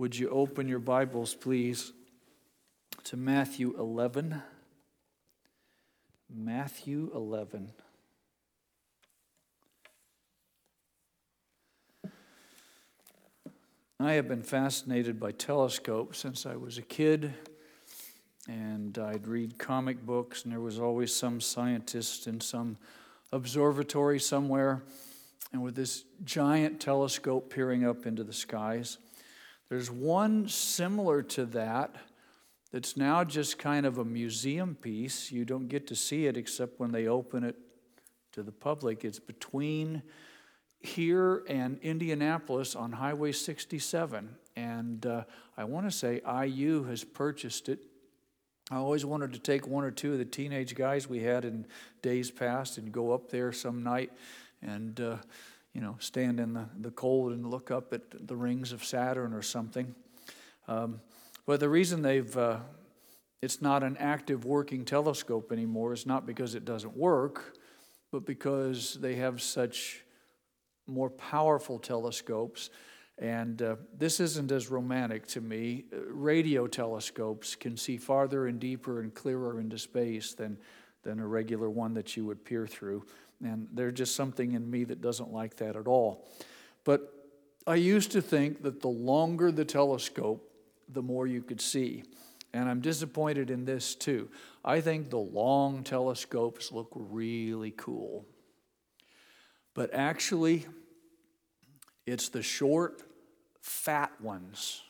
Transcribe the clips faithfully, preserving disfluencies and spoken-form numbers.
Would you open your Bibles, please, to Matthew eleven? Matthew eleven. I have been fascinated by telescopes since I was a kid, and I'd read comic books, and there was always some scientist in some observatory somewhere, and with this giant telescope peering up into the skies. There's one similar to that that's now just kind of a museum piece. You don't get to see it except when they open it to the public. It's between here and Indianapolis on Highway sixty-seven. And uh, I want to say I U has purchased it. I always wanted to take one or two of the teenage guys we had in days past and go up there some night and, uh, you know, stand in the, the cold and look up at the rings of Saturn or something. Um, but the reason they've, uh, it's not an active working telescope anymore is not because it doesn't work, but because they have such more powerful telescopes. And uh, this isn't as romantic to me. Radio telescopes can see farther and deeper and clearer into space than, than a regular one that you would peer through. And there's just something in me that doesn't like that at all. But I used to think that the longer the telescope, the more you could see. And I'm disappointed in this too. I think the long telescopes look really cool. But actually, it's the short, fat ones.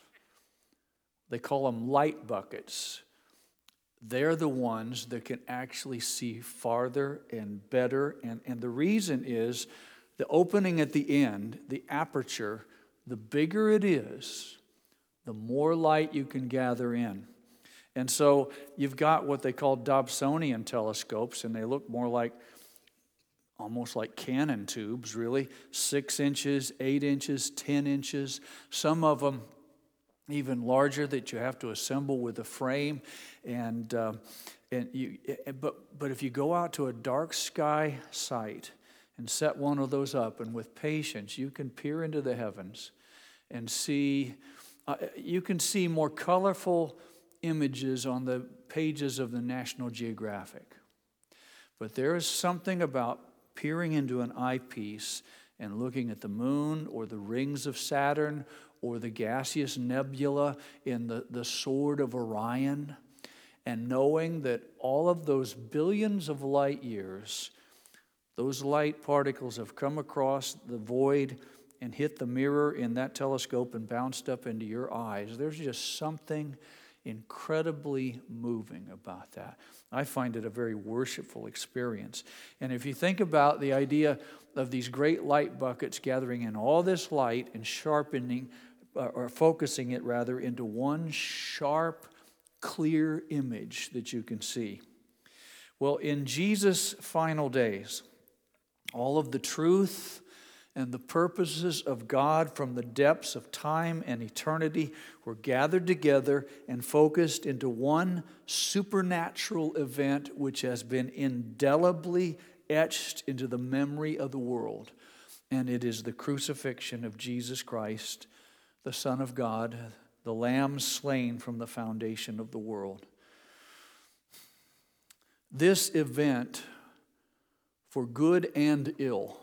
They call them light buckets. They're the ones that can actually see farther and better. And, and the reason is the opening at the end, the aperture, the bigger it is, the more light you can gather in. And so you've got what they call Dobsonian telescopes, and they look more like almost like cannon tubes, really. Six inches, eight inches, ten inches. Some of them even larger that you have to assemble with a frame. And uh, and you, but but if you go out to a dark sky site and set one of those up, and with patience, you can peer into the heavens and see. Uh, you can see more colorful images on the pages of the National Geographic. But there is something about peering into an eyepiece and looking at the moon or the rings of Saturn or the gaseous nebula in the, the sword of Orion, and knowing that all of those billions of light years, those light particles have come across the void and hit the mirror in that telescope and bounced up into your eyes. There's just something incredibly moving about that. I find it a very worshipful experience. And if you think about the idea of these great light buckets gathering in all this light and sharpening, uh, or focusing it rather, into one sharp, clear image that you can see. Well, in Jesus' final days, all of the truth and the purposes of God from the depths of time and eternity were gathered together and focused into one supernatural event which has been indelibly etched into the memory of the world. And it is the crucifixion of Jesus Christ, the Son of God, the Lamb slain from the foundation of the world. This event, for good and ill,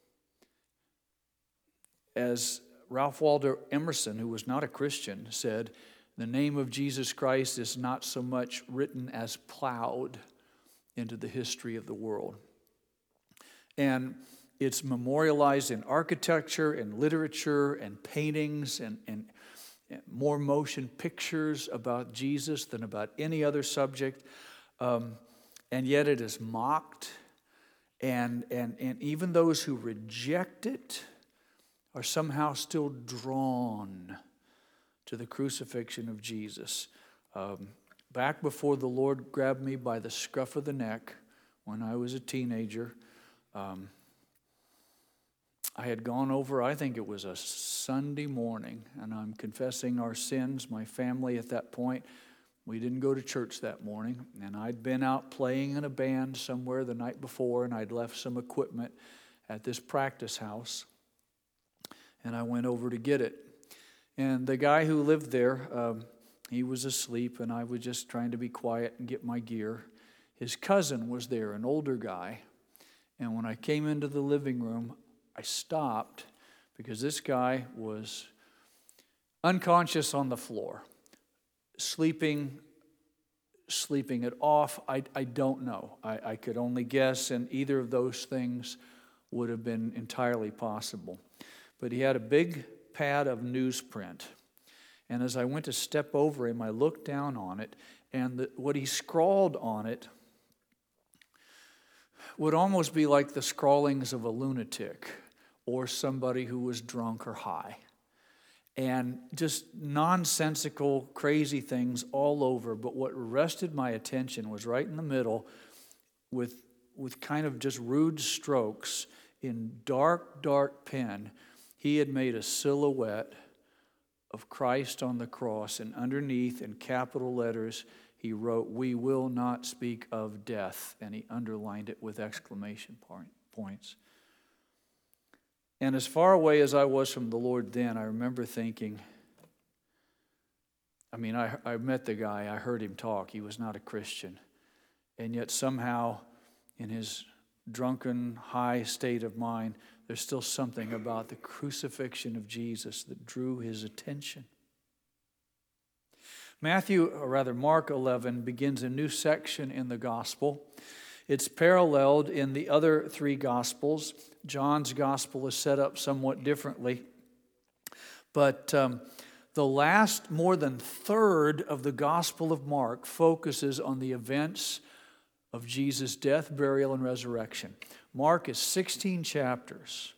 as Ralph Waldo Emerson, who was not a Christian, said, the name of Jesus Christ is not so much written as plowed into the history of the world. And it's memorialized in architecture and literature and paintings and, and more motion pictures about Jesus than about any other subject. Um, and yet it is mocked. And, and, and even those who reject it are somehow still drawn to the crucifixion of Jesus. Um, back before the Lord grabbed me by the scruff of the neck when I was a teenager, um, I had gone over, I think it was a Sunday morning, and I'm confessing our sins. My family at that point, we didn't go to church that morning, and I'd been out playing in a band somewhere the night before, and I'd left some equipment at this practice house. And I went over to get it. And the guy who lived there, um, he was asleep, and I was just trying to be quiet and get my gear. His cousin was there, an older guy. And when I came into the living room, I stopped because this guy was unconscious on the floor, sleeping, sleeping it off. I, I don't know. I, I could only guess, and either of those things would have been entirely possible. But he had a big pad of newsprint. And as I went to step over him, I looked down on it, and the, what he scrawled on it would almost be like the scrawlings of a lunatic or somebody who was drunk or high. And just nonsensical, crazy things all over. But what arrested my attention was right in the middle with, with kind of just rude strokes in dark, dark pen. He had made a silhouette of Christ on the cross, and underneath in capital letters, he wrote, "We will not speak of death," and he underlined it with exclamation points. And as far away as I was from the Lord then, I remember thinking, I mean, I, I met the guy, I heard him talk, he was not a Christian, and yet somehow in his drunken, high state of mind, there's still something about the crucifixion of Jesus that drew his attention. Matthew, or rather Mark eleven, begins a new section in the gospel. It's paralleled in the other three gospels. John's gospel is set up somewhat differently. But um, the last more than third of the gospel of Mark focuses on the events of Jesus' death, burial, and resurrection. Mark is sixteen chapters.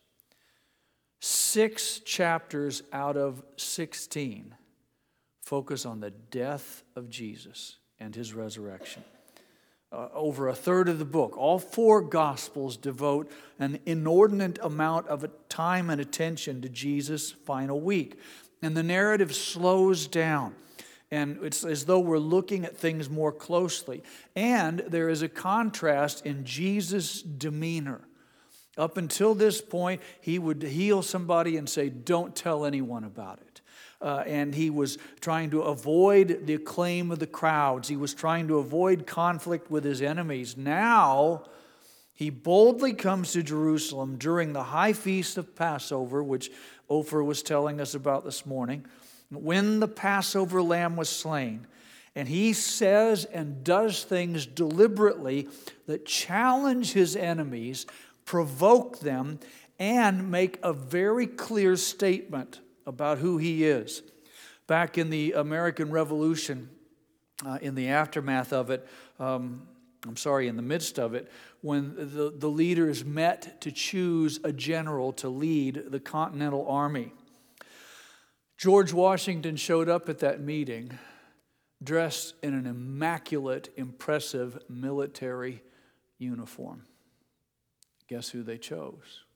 Six chapters out of sixteen focus on the death of Jesus and his resurrection. Uh, over a third of the book, all four Gospels devote an inordinate amount of time and attention to Jesus' final week. And the narrative slows down. And it's as though we're looking at things more closely. And there is a contrast in Jesus' demeanor. Up until this point, he would heal somebody and say, "Don't tell anyone about it." Uh, and he was trying to avoid the acclaim of the crowds. He was trying to avoid conflict with his enemies. Now, he boldly comes to Jerusalem during the high feast of Passover, which Ofer was telling us about this morning, when the Passover lamb was slain. And he says and does things deliberately that challenge his enemies, provoke them, and make a very clear statement about who he is. Back in the American Revolution, uh, in the aftermath of it, um, I'm sorry, in the midst of it, when the, the leaders met to choose a general to lead the Continental Army, George Washington showed up at that meeting dressed in an immaculate, impressive military uniform. Guess who they chose?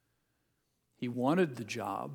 He wanted the job,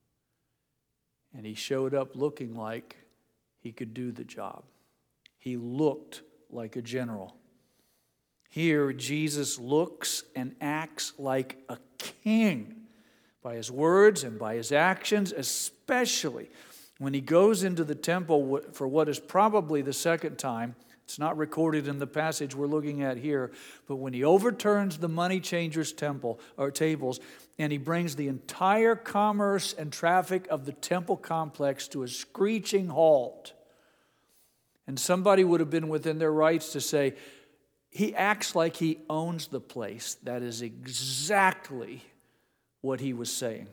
and he showed up looking like he could do the job. He looked like a general. Here, Jesus looks and acts like a king by his words and by his actions, especially when he goes into the temple for what is probably the second time. It's not recorded in the passage we're looking at here, but when he overturns the money changers' temple or tables, and he brings the entire commerce and traffic of the temple complex to a screeching halt. And somebody would have been within their rights to say, he acts like he owns the place. That is exactly what he was saying.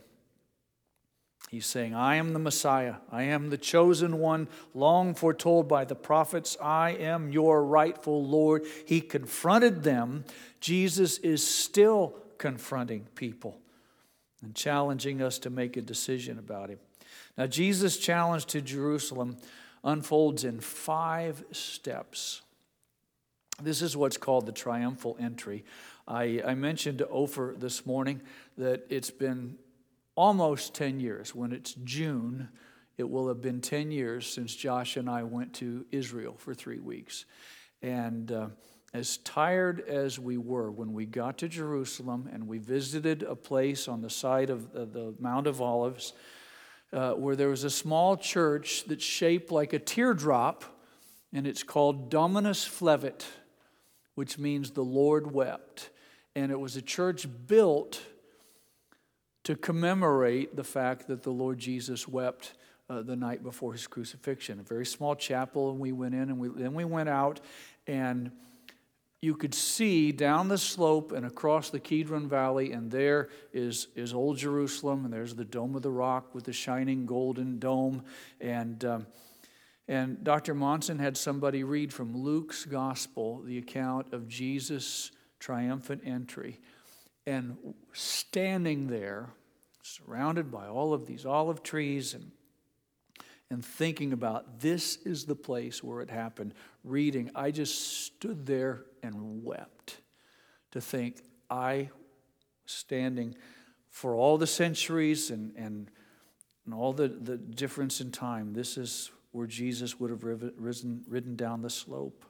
He's saying, I am the Messiah. I am the chosen one, long foretold by the prophets. I am your rightful Lord. He confronted them. Jesus is still confronting people and challenging us to make a decision about him. Now, Jesus' challenge to Jerusalem unfolds in five steps. This is what's called the triumphal entry. I, I mentioned to Ofer this morning that it's been almost ten years. When it's June, it will have been ten years since Josh and I went to Israel for three weeks. And uh, as tired as we were when we got to Jerusalem and we visited a place on the side of the, the Mount of Olives, uh, where there was a small church that's shaped like a teardrop, and it's called Dominus Flevit, which means the Lord wept. And it was a church built to commemorate the fact that the Lord Jesus wept uh, the night before his crucifixion. A very small chapel, and we went in, and we, then we went out, and you could see down the slope and across the Kidron Valley, and there is, is Old Jerusalem, and there's the Dome of the Rock with the shining golden dome. And, um, and Doctor Monson had somebody read from Luke's Gospel the account of Jesus' triumphant entry. And standing there, surrounded by all of these olive trees, and and thinking about this is the place where it happened, reading, I just stood there and wept to think I standing for all the centuries and, and, and all the, the difference in time. This is where Jesus would have risen, ridden down the slope.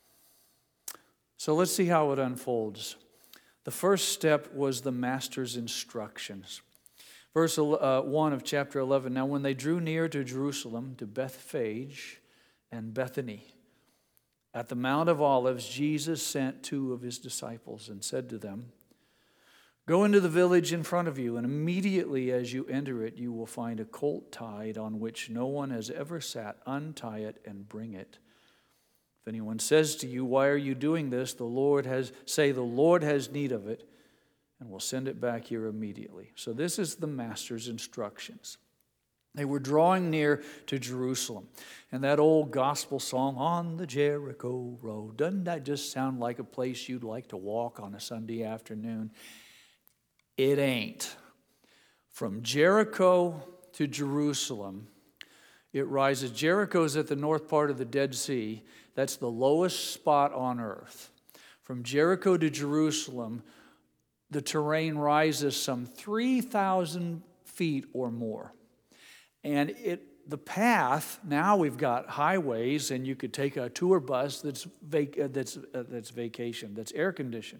So let's see how it unfolds. The first step was the master's instructions. Verse uh, one of chapter eleven, now when they drew near to Jerusalem, to Bethphage and Bethany, at the Mount of Olives, Jesus sent two of his disciples and said to them, go into the village in front of you, and immediately as you enter it, you will find a colt tied on which no one has ever sat. Untie it and bring it. If anyone says to you, why are you doing this? The Lord has, say, the Lord has need of it, and we'll send it back here immediately. So this is the master's instructions. They were drawing near to Jerusalem. And that old gospel song, On the Jericho Road, doesn't that just sound like a place you'd like to walk on a Sunday afternoon? It ain't. From Jericho to Jerusalem, it rises. Jericho's at the north part of the Dead Sea. That's the lowest spot on earth. From Jericho to Jerusalem, the terrain rises some three thousand feet or more. And it, the path, now we've got highways, and you could take a tour bus that's, vac, uh, that's, uh, that's vacation, that's air conditioned.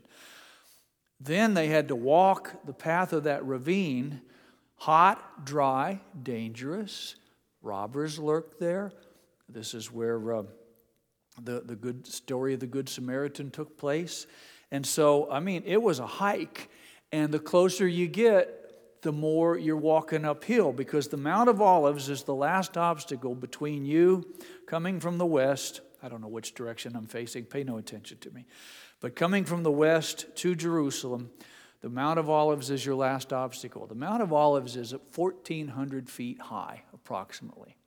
Then they had to walk the path of that ravine, hot, dry, dangerous. Robbers lurked there. This is where uh, the, the good story of the Good Samaritan took place. And so, I mean, it was a hike. And the closer you get, the more you're walking uphill, because the Mount of Olives is the last obstacle between you coming from the west. I don't know which direction I'm facing. Pay no attention to me. But coming from the west to Jerusalem, the Mount of Olives is your last obstacle. The Mount of Olives is fourteen hundred feet high, approximately.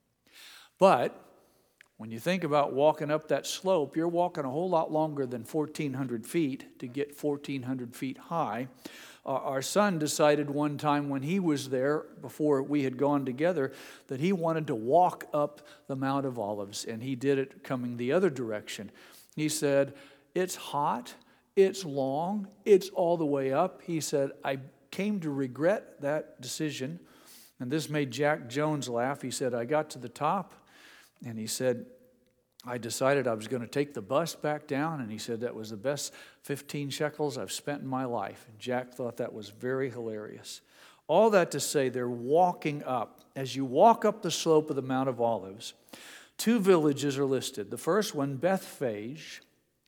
But when you think about walking up that slope, you're walking a whole lot longer than fourteen hundred feet to get fourteen hundred feet high. Uh, our son decided one time when he was there, before we had gone together, that he wanted to walk up the Mount of Olives, and he did it coming the other direction. He said, it's hot, it's long, it's all the way up. He said, I came to regret that decision. And this made Jack Jones laugh. He said, I got to the top, and he said, I decided I was going to take the bus back down, and he said that was the best fifteen shekels I've spent in my life. And Jack thought that was very hilarious. All that to say, they're walking up. As you walk up the slope of the Mount of Olives, two villages are listed. The first one, Bethphage.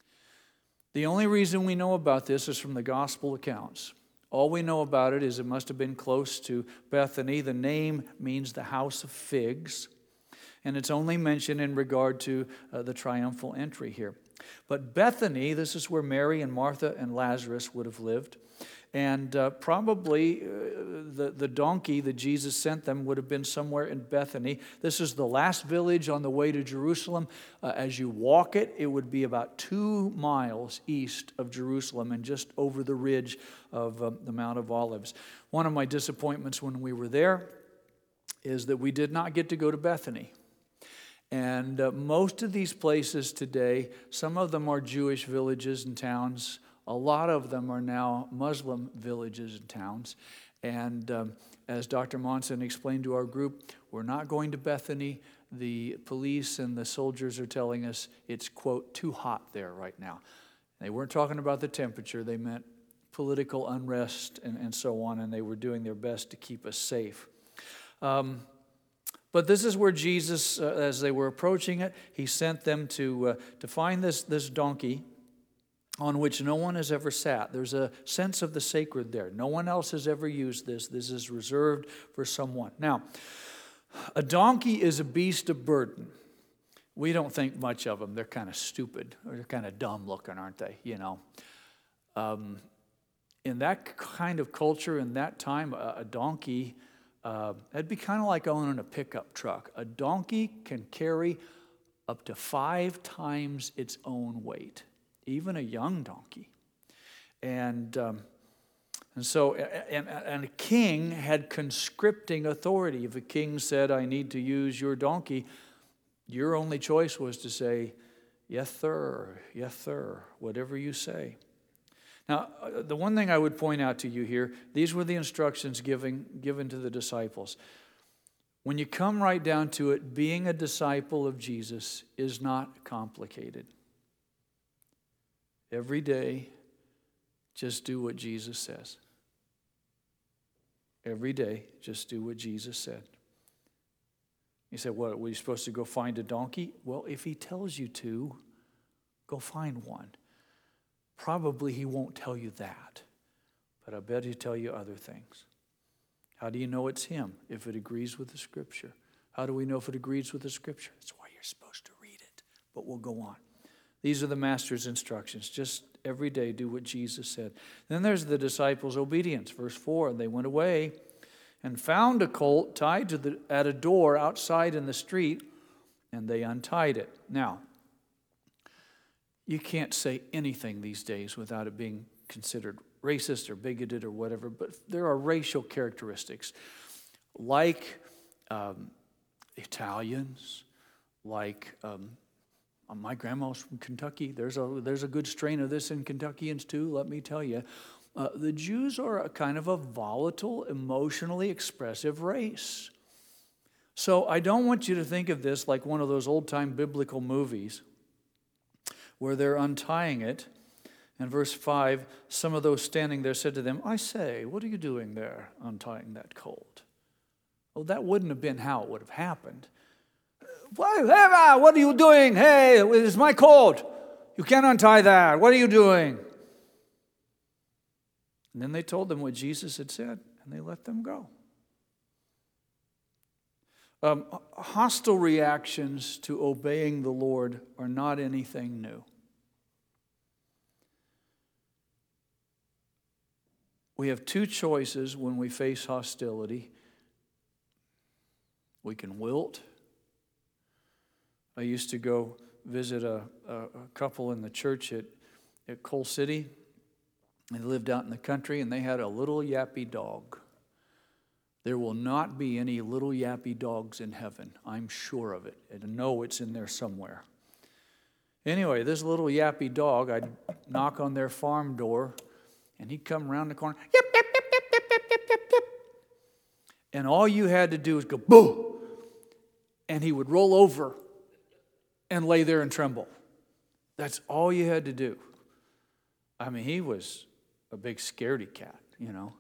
The only reason we know about this is from the gospel accounts. All we know about it is it must have been close to Bethany. The name means the house of figs. And it's only mentioned in regard to uh, the triumphal entry here. But Bethany, this is where Mary and Martha and Lazarus would have lived. And uh, probably uh, the, the donkey that Jesus sent them would have been somewhere in Bethany. This is the last village on the way to Jerusalem. Uh, as you walk it, it would be about two miles east of Jerusalem and just over the ridge of uh, the Mount of Olives. One of my disappointments when we were there is that we did not get to go to Bethany. And uh, most of these places today, some of them are Jewish villages and towns. A lot of them are now Muslim villages and towns. And um, as Doctor Monson explained to our group, we're not going to Bethany. The police and the soldiers are telling us it's, quote, too hot there right now. They weren't talking about the temperature. They meant political unrest and, and so on, and they were doing their best to keep us safe. Um, But this is where Jesus, uh, as they were approaching it, he sent them to, uh, to find this, this donkey on which no one has ever sat. There's a sense of the sacred there. No one else has ever used this. This is reserved for someone. Now, a donkey is a beast of burden. We don't think much of them. They're kind of stupid, or they're kind of dumb looking, aren't they? You know, um, in that kind of culture, in that time, a, a donkey, uh, it'd be kind of like owning a pickup truck. A donkey can carry up to five times its own weight, even a young donkey. And um, and so, and, and a king had conscripting authority. If a king said, I need to use your donkey, your only choice was to say, yes, sir, yes, sir, whatever you say. Now, the one thing I would point out to you here, these were the instructions given, given to the disciples. When you come right down to it, being a disciple of Jesus is not complicated. Every day, just do what Jesus says. Every day, just do what Jesus said. You said, what, were you supposed to go find a donkey? Well, if he tells you to, go find one. Probably he won't tell you that, but I bet he'll tell you other things. How do you know it's him? If it agrees with the Scripture. How do we know if it agrees with the Scripture? That's why you're supposed to read it, but we'll go on. These are the Master's instructions. Just every day do what Jesus said. Then there's the disciples' obedience. Verse four, and they went away and found a colt tied to the, at a door outside in the street, and they untied it. Now, you can't say anything these days without it being considered racist or bigoted or whatever, but there are racial characteristics like um, Italians, like um, my grandma's from Kentucky. There's a, there's a good strain of this in Kentuckians too, let me tell you. Uh, the Jews are a kind of a volatile, emotionally expressive race. So I don't want you to think of this like one of those old-time biblical movies where they're untying it. In verse five, some of those standing there said to them, I say, what are you doing there, untying that colt? Well, that wouldn't have been how it would have happened. What are you doing? Hey, it's my colt. You can't untie that. What are you doing? And then they told them what Jesus had said, and they let them go. Um, hostile reactions to obeying the Lord are not anything new. We have two choices when we face hostility. We can wilt. I used to go visit a, a, a couple in the church at, at Coal City. They lived out in the country, and they had a little yappy dog. There will not be any little yappy dogs in heaven. I'm sure of it. And I know it's in there somewhere. Anyway, this little yappy dog, I'd knock on their farm door, and he'd come around the corner, yip, yip, yip, yip, yip, yip, yip, yip, yip. And all you had to do was go, boo! And he would roll over and lay there and tremble. That's all you had to do. I mean, he was a big scaredy cat, you know.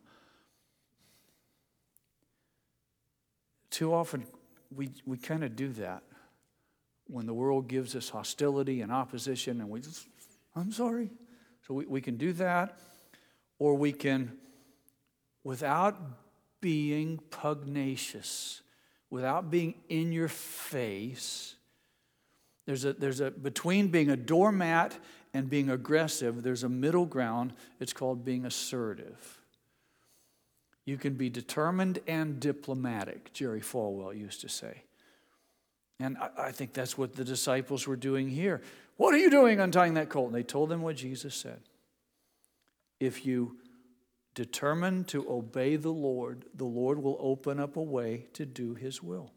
Too often, we, we kind of do that when the world gives us hostility and opposition, and we just, I'm sorry. So we, we can do that, or we can, without being pugnacious, without being in your face, there's a, there's a, between being a doormat and being aggressive, there's a middle ground. It's called being assertive. You can be determined and diplomatic, Jerry Falwell used to say. And I, I think that's what the disciples were doing here. What are you doing untying that colt? And they told them what Jesus said. If you determine to obey the Lord, the Lord will open up a way to do his will.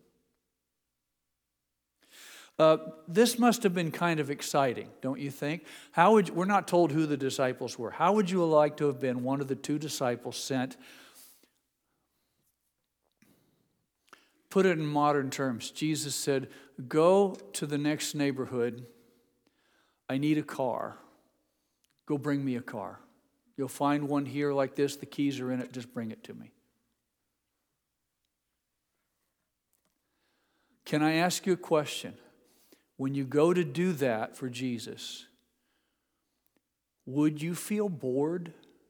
Uh, this must have been kind of exciting, don't you think? How would you, we're not told who the disciples were. How would you like to have been one of the two disciples sent? Put it in modern terms. Jesus said, go to the next neighborhood. I need a car. Go bring me a car. You'll find one here like this. The keys are in it. Just bring it to me. Can I ask you a question? When you go to do that for Jesus, would you feel bored?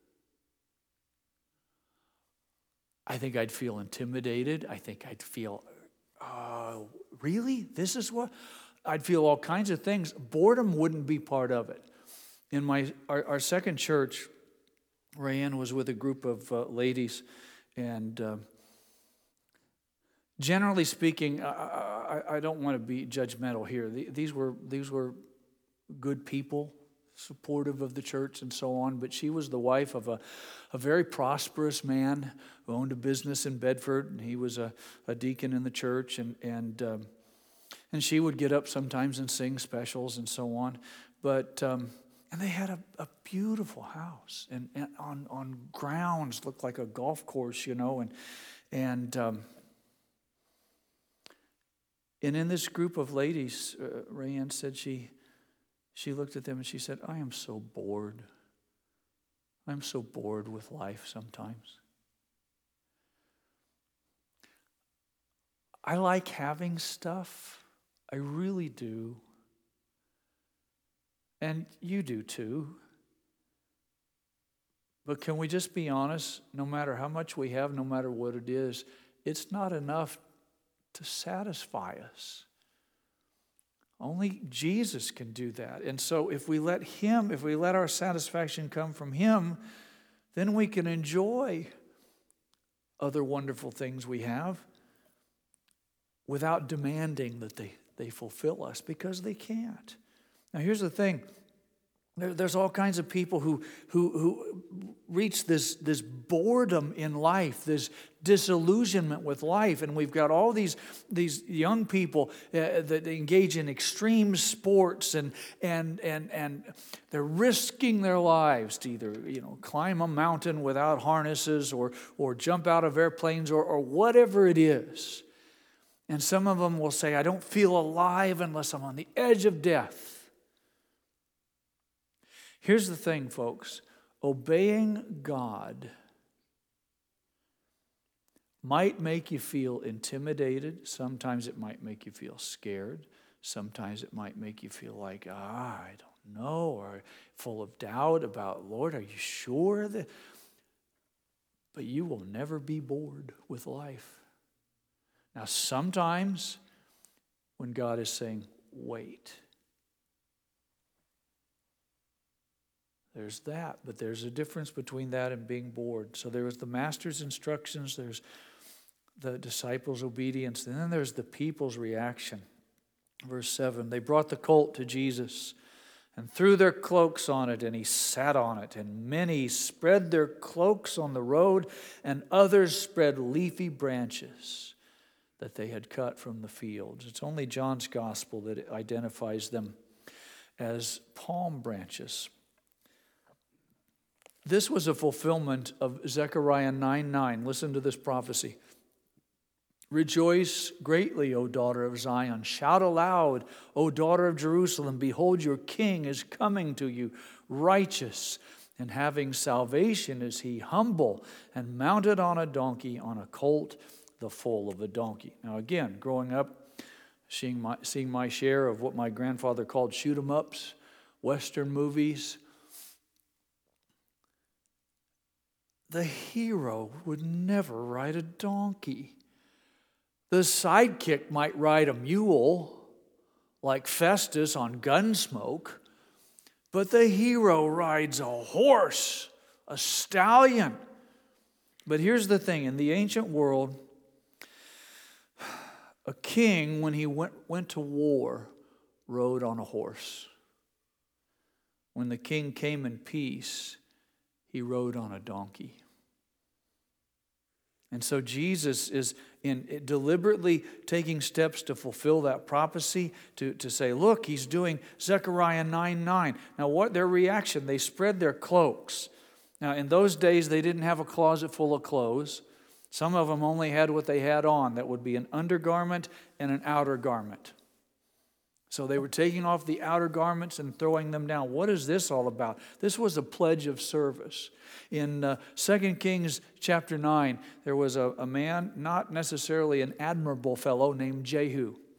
I think I'd feel intimidated. I think I'd feel, uh, really? This is what? I'd feel all kinds of things. Boredom wouldn't be part of it. In my our, our second church, Rayanne was with a group of uh, ladies, and uh, generally speaking, I, I, I don't want to be judgmental here. These were these were good people, supportive of the church and so on, but she was the wife of a, a very prosperous man who owned a business in Bedford, and he was a, a deacon in the church, and and um, and she would get up sometimes and sing specials and so on, but um, and they had a, a beautiful house and, and on on grounds looked like a golf course, you know, and and um, and in this group of ladies, uh, Rayanne said she. She looked at them and she said, I am so bored. I'm so bored with life sometimes. I like having stuff. I really do. And you do too. But can we just be honest? No matter how much we have, no matter what it is, it's not enough to satisfy us. Only Jesus can do that. And so if we let Him, if we let our satisfaction come from Him, then we can enjoy other wonderful things we have without demanding that they, they fulfill us, because they can't. Now here's the thing. There, there's all kinds of people who, who, who reach this, this boredom in life, this disillusionment with life. And we've got all these, these young people uh, that engage in extreme sports, and, and, and, and they're risking their lives to either, you know, climb a mountain without harnesses, or, or jump out of airplanes, or, or whatever it is. And some of them will say, I don't feel alive unless I'm on the edge of death. Here's the thing, folks. Obeying God might make you feel intimidated. Sometimes it might make you feel scared. Sometimes it might make you feel like, ah, I don't know, or full of doubt about, Lord, are you sure that? But you will never be bored with life. Now, sometimes when God is saying, wait, there's that, but there's a difference between that and being bored. So there was the master's instructions, there's the disciples' obedience, and then there's the people's reaction. Verse seven, they brought the colt to Jesus and threw their cloaks on it, and he sat on it. And many spread their cloaks on the road, and others spread leafy branches that they had cut from the fields. It's only John's gospel that identifies them as palm branches. This was a fulfillment of Zechariah nine nine. Listen to this prophecy. Rejoice greatly, O daughter of Zion. Shout aloud, O daughter of Jerusalem. Behold, your king is coming to you, righteous and having salvation is he, humble and mounted on a donkey, on a colt, the foal of a donkey. Now again, growing up, seeing my, seeing my share of what my grandfather called shoot-em-ups, Western movies, the hero would never ride a donkey. The sidekick might ride a mule, like Festus on Gunsmoke, but the hero rides a horse, a stallion. But here's the thing, in the ancient world, a king, when he went, went to war, rode on a horse. When the king came in peace, he rode on a donkey. And so Jesus is in deliberately taking steps to fulfill that prophecy, to, to say, look, he's doing Zechariah nine nine. Now what their reaction? They spread their cloaks. Now in those days they didn't have a closet full of clothes. Some of them only had what they had on. That would be an undergarment and an outer garment. So they were taking off the outer garments and throwing them down. What is this all about? This was a pledge of service. In uh, Second Kings chapter nine, there was a, a man, not necessarily an admirable fellow, named Jehu.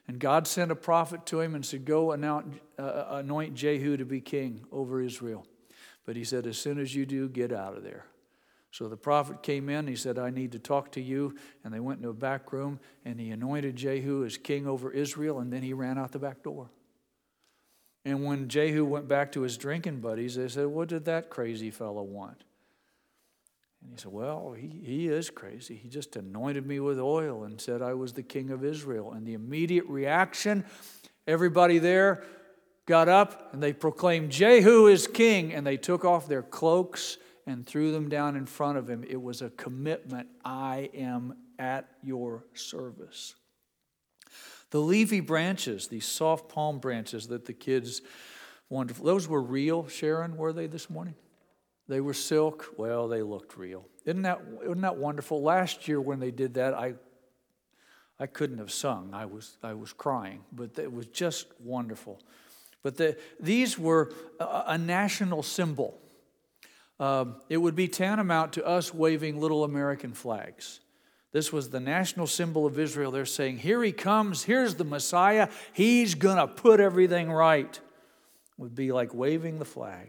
And God sent a prophet to him and said, go anoint, uh, anoint Jehu to be king over Israel. But he said, as soon as you do, get out of there. So the prophet came in, he said, I need to talk to you. And they went into a back room, and he anointed Jehu as king over Israel, and then he ran out the back door. And when Jehu went back to his drinking buddies, they said, what did that crazy fellow want? And he said, well, he, he is crazy. He just anointed me with oil and said I was the king of Israel. And the immediate reaction, everybody there got up and they proclaimed, Jehu is king. And they took off their cloaks and threw them down in front of him. It was a commitment. I am at your service. The leafy branches, these soft palm branches that the kids wanted, those were real, Sharon, were they this morning? They were silk. Well, they looked real. Isn't that, isn't that wonderful? Last year when they did that, I I couldn't have sung. I was I was crying, but it was just wonderful. But the, these were a, a national symbol. Um, it would be tantamount to us waving little American flags. This was the national symbol of Israel. They're saying, here he comes, here's the Messiah, he's going to put everything right. It would be like waving the flag.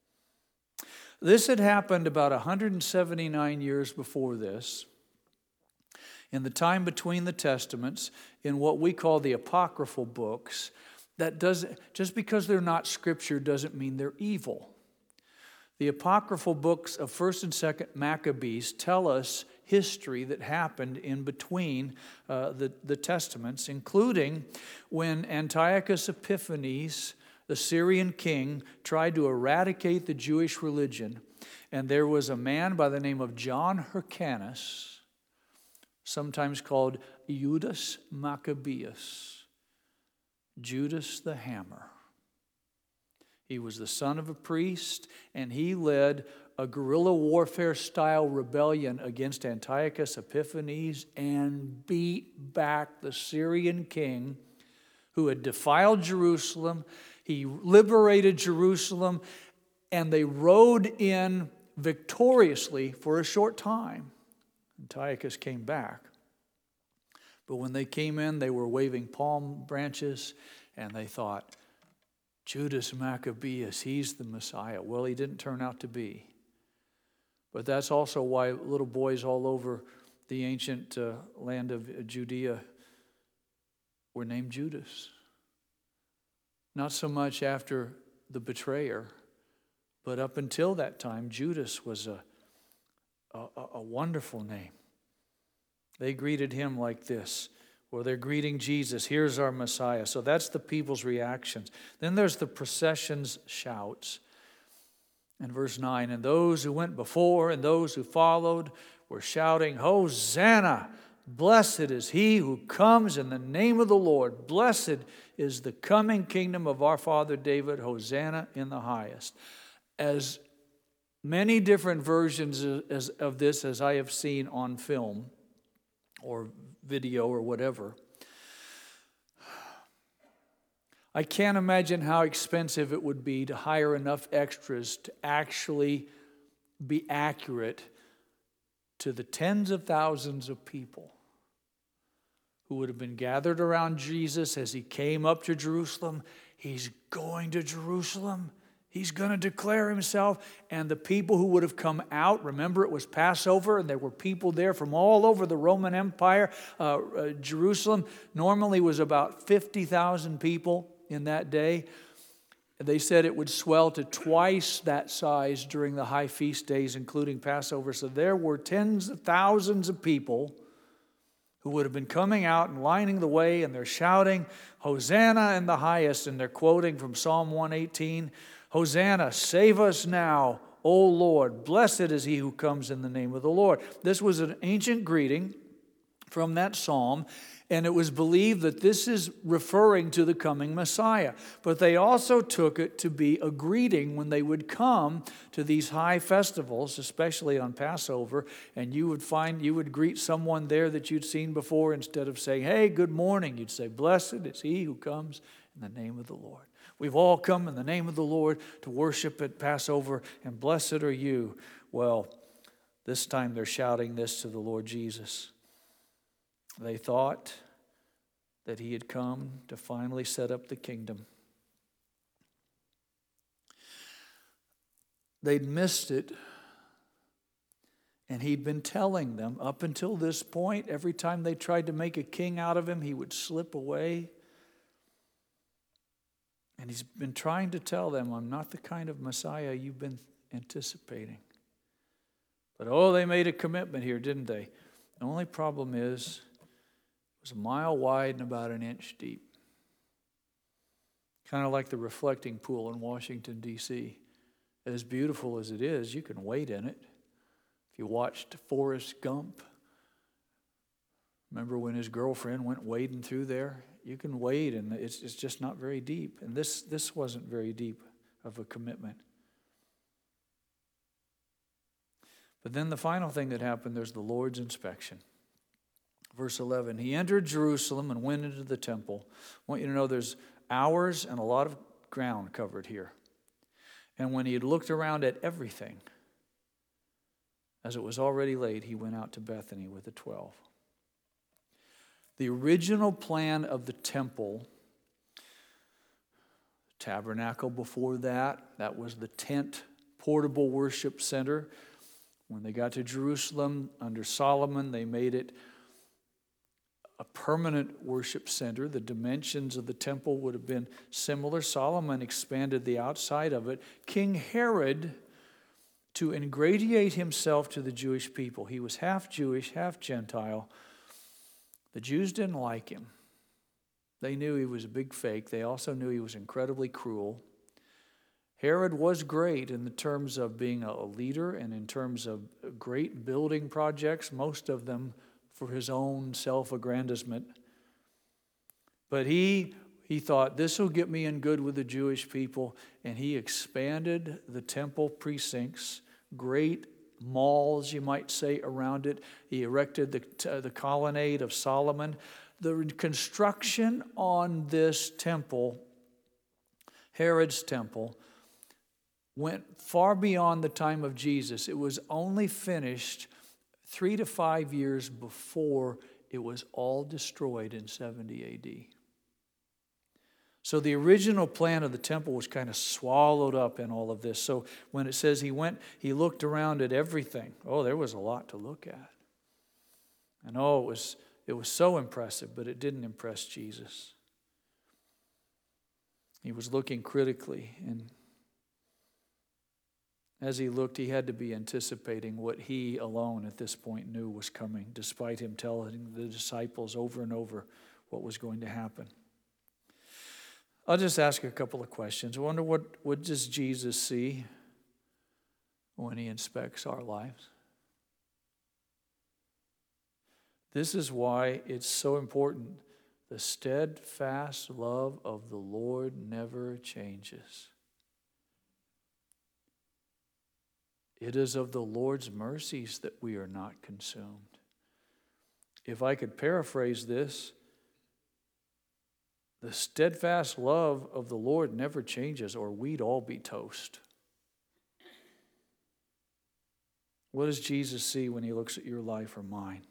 This had happened about one hundred seventy-nine years before this, in the time between the Testaments, in what we call the apocryphal books. That doesn't, just because they're not Scripture doesn't mean they're evil. The apocryphal books of First and Second Maccabees tell us history that happened in between uh, the, the Testaments, including when Antiochus Epiphanes, the Syrian king, tried to eradicate the Jewish religion. And there was a man by the name of John Hyrcanus, sometimes called Judas Maccabeus, Judas the Hammer. He was the son of a priest, and he led a guerrilla warfare style rebellion against Antiochus Epiphanes and beat back the Syrian king who had defiled Jerusalem. He liberated Jerusalem, and they rode in victoriously for a short time. Antiochus came back. But when they came in, they were waving palm branches, and they thought, Judas Maccabeus, he's the Messiah. Well, he didn't turn out to be. But that's also why little boys all over the ancient uh, land of Judea were named Judas. Not so much after the betrayer, but up until that time, Judas was a, a, a wonderful name. They greeted him like this. Or they're greeting Jesus, here's our Messiah. So that's the people's reactions. Then there's the procession's shouts. In verse nine, and those who went before and those who followed were shouting, Hosanna! Blessed is he who comes in the name of the Lord. Blessed is the coming kingdom of our father David. Hosanna in the highest. As many different versions as, of this as I have seen on film or video or whatever, I can't imagine how expensive it would be to hire enough extras to actually be accurate to the tens of thousands of people who would have been gathered around Jesus as he came up to Jerusalem. He's going to Jerusalem. He's going to declare himself. And the people who would have come out, remember it was Passover, and there were people there from all over the Roman Empire. Uh, uh, Jerusalem normally was about fifty thousand people in that day. They said it would swell to twice that size during the high feast days, including Passover. So there were tens of thousands of people who would have been coming out and lining the way, and they're shouting, Hosanna in the highest, and they're quoting from Psalm one eighteen, Hosanna, save us now, O Lord. Blessed is he who comes in the name of the Lord. This was an ancient greeting from that psalm, and it was believed that this is referring to the coming Messiah. But they also took it to be a greeting when they would come to these high festivals, especially on Passover, and you would find, you would greet someone there that you'd seen before. Instead of saying, hey, good morning, you'd say, blessed is he who comes in the name of the Lord. We've all come in the name of the Lord to worship at Passover, and blessed are you. Well, this time they're shouting this to the Lord Jesus. They thought that he had come to finally set up the kingdom. They'd missed it, and he'd been telling them up until this point, every time they tried to make a king out of him, he would slip away. And he's been trying to tell them, I'm not the kind of Messiah you've been anticipating. But oh, they made a commitment here, didn't they? The only problem is, it was a mile wide and about an inch deep. Kind of like the reflecting pool in Washington, D C As beautiful as it is, you can wade in it. If you watched Forrest Gump, remember when his girlfriend went wading through there? You can wade, and it's, it's just not very deep. And this, this wasn't very deep of a commitment. But then the final thing that happened, there's the Lord's inspection. Verse eleven, he entered Jerusalem and went into the temple. I want you to know there's hours and a lot of ground covered here. And when he had looked around at everything, as it was already late, he went out to Bethany with the twelve. The original plan of the temple, tabernacle before that, that was the tent, portable worship center. When they got to Jerusalem under Solomon, they made it a permanent worship center. The dimensions of the temple would have been similar. Solomon expanded the outside of it. King Herod, to ingratiate himself to the Jewish people, he was half Jewish, half Gentile. The Jews didn't like him. They knew he was a big fake. They also knew he was incredibly cruel. Herod was great in the terms of being a leader and in terms of great building projects, most of them for his own self-aggrandizement. But he, he thought, this will get me in good with the Jewish people, and he expanded the temple precincts, great malls, you might say, around it. He erected the, the colonnade of Solomon. The construction on this temple, Herod's temple, went far beyond the time of Jesus. It was only finished three to five years before it was all destroyed in seventy A D. So the original plan of the temple was kind of swallowed up in all of this. So when it says he went, he looked around at everything. Oh, there was a lot to look at. And oh, it was, it was so impressive, but it didn't impress Jesus. He was looking critically, and as he looked, he had to be anticipating what he alone at this point knew was coming, despite him telling the disciples over and over what was going to happen. I'll just ask a couple of questions. I wonder what, what does Jesus see when he inspects our lives? This is why it's so important. The steadfast love of the Lord never changes. It is of the Lord's mercies that we are not consumed. If I could paraphrase this, the steadfast love of the Lord never changes, or we'd all be toast. What does Jesus see when he looks at your life or mine?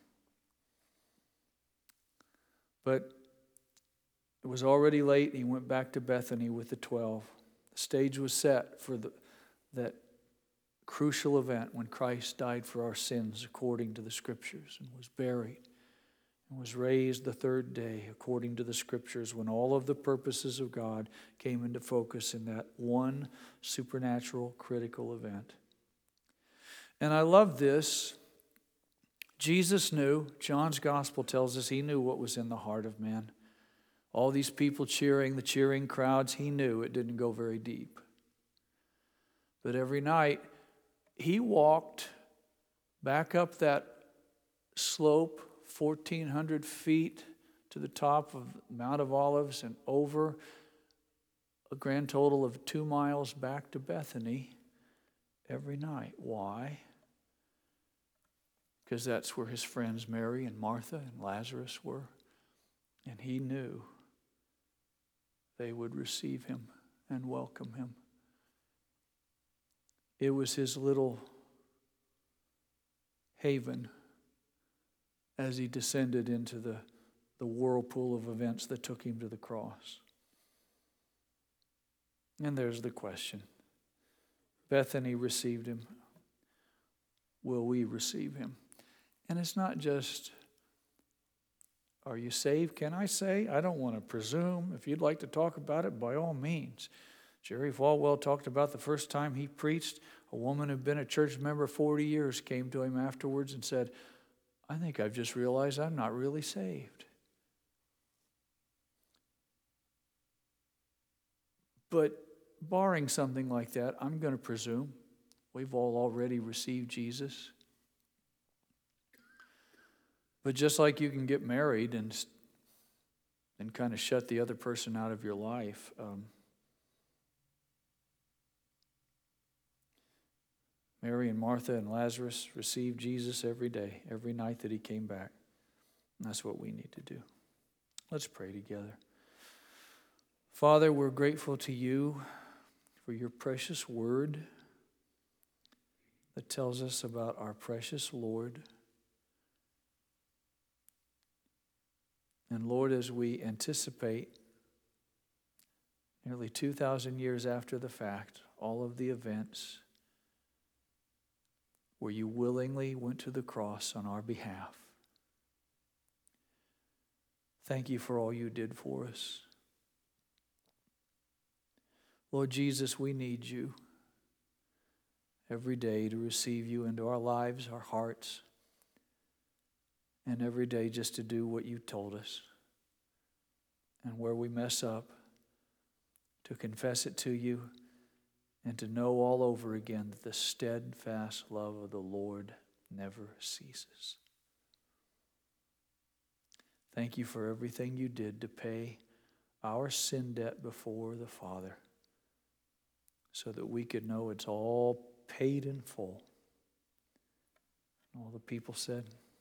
But it was already late, and he went back to Bethany with the twelve. The stage was set for the, that crucial event when Christ died for our sins according to the Scriptures and was buried and was raised the third day according to the Scriptures, when all of the purposes of God came into focus in that one supernatural critical event. And I love this. Jesus knew, John's gospel tells us he knew what was in the heart of man. All these people cheering, the cheering crowds, he knew it didn't go very deep. But every night, he walked back up that slope, fourteen hundred feet to the top of Mount of Olives and over a grand total of two miles back to Bethany every night. Why? Because that's where his friends Mary and Martha and Lazarus were. And he knew they would receive him and welcome him. It was his little haven as he descended into the, the whirlpool of events that took him to the cross. And there's the question. Bethany received him. Will we receive him? And it's not just, are you saved? Can I say? I don't want to presume. If you'd like to talk about it, by all means. Jerry Falwell talked about the first time he preached. A woman who had been a church member forty years came to him afterwards and said, I think I've just realized I'm not really saved. But barring something like that, I'm going to presume we've all already received Jesus. But just like you can get married and, and kind of shut the other person out of your life, um, Mary and Martha and Lazarus received Jesus every day, every night that he came back. And that's what we need to do. Let's pray together. Father, we're grateful to you for your precious word that tells us about our precious Lord. And Lord, as we anticipate nearly two thousand years after the fact, all of the events where you willingly went to the cross on our behalf. Thank you for all you did for us. Lord Jesus, we need you every day to receive you into our lives, our hearts, and every day just to do what you told us. And where we mess up, to confess it to you, and to know all over again that the steadfast love of the Lord never ceases. Thank you for everything you did to pay our sin debt before the Father, so that we could know it's all paid in full. All the people said,